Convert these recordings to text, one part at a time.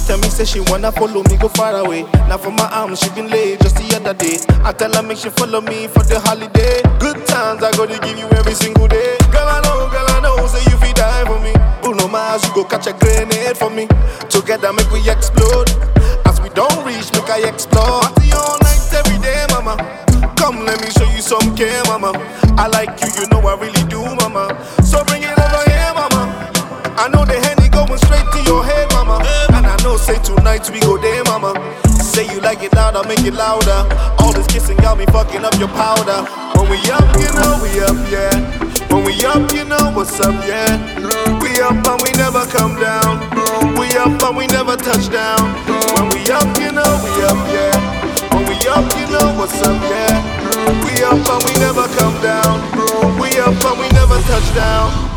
tell me, say she wanna follow me, go far away. Now for my arms, she been late just the other day. I tell her, make she follow me for the holiday. Good times, I gotta give you every single day. Girl, I know, say you feel die for me. Bruno Mars, you go catch a grenade for me. Together, make we explode. As we don't reach, make I explore. Party all night, every day, mama. Come, let me show you some care, mama. I like you, you know I really do, mama. So bring it over here, mama. I know the Henny going straight to your head, mama. And I know, say tonight we go there, mama. Say you like it louder, make it louder. All this kissing got me fucking up your powder. When we up, you know we up, yeah. When we up, you know what's up, yeah. We up and we never come down. We up and we never touch down. When we up, you know we up, yeah. When we up, you know what's up, yeah. We up and we never come down. We up and we never touch down.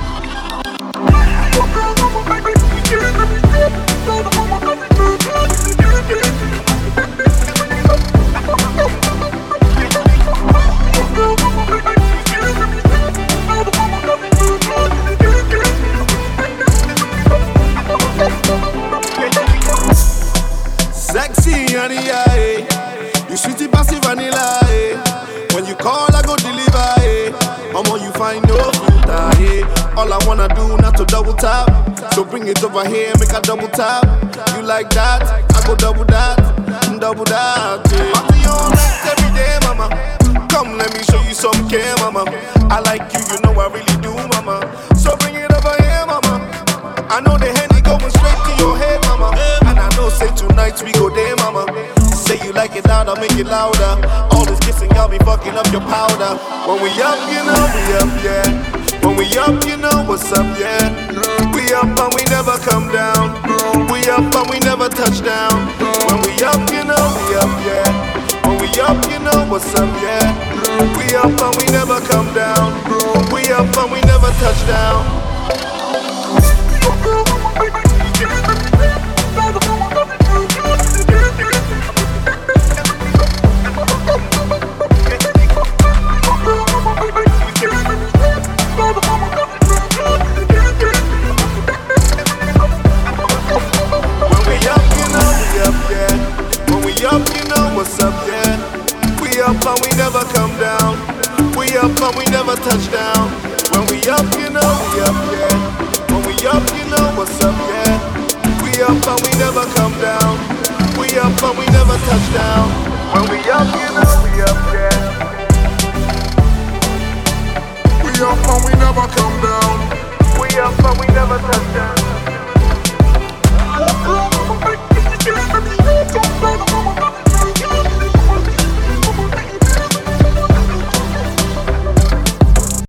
Sexy honey, yeah. You sweetie passive vanilla, When you call, I go deliver, Omo, you find no filter, All I wanna do not to double tap. So bring it over here, make a double tap. You like that? I go double that, Party all night, every day, mama. Come, let me show you some care, mama. I like you, you know I really do, mama. So bring it over here, mama. I know the Henny going straight to your head, mama. And I know, say tonight we go there, mama. Say you like it louder, make it louder. All this kissing got me fucking up your powder. When we up, you know we up, yeah. When we up, you know what's up, yeah. We up and we never come down. We up and we never touch down. When we up, you know we up, yeah. When we up, you know what's up, yeah. We up and we never come down. We up and we never touch down. What's up, yeah? We up and we never come down. We up and we never touch down. When we up, you know we up, yeah. When we up, you know what's up, yeah. We up and we never come down. We up and we never touch down. When we up, you know we up, yeah. We up and we never come down.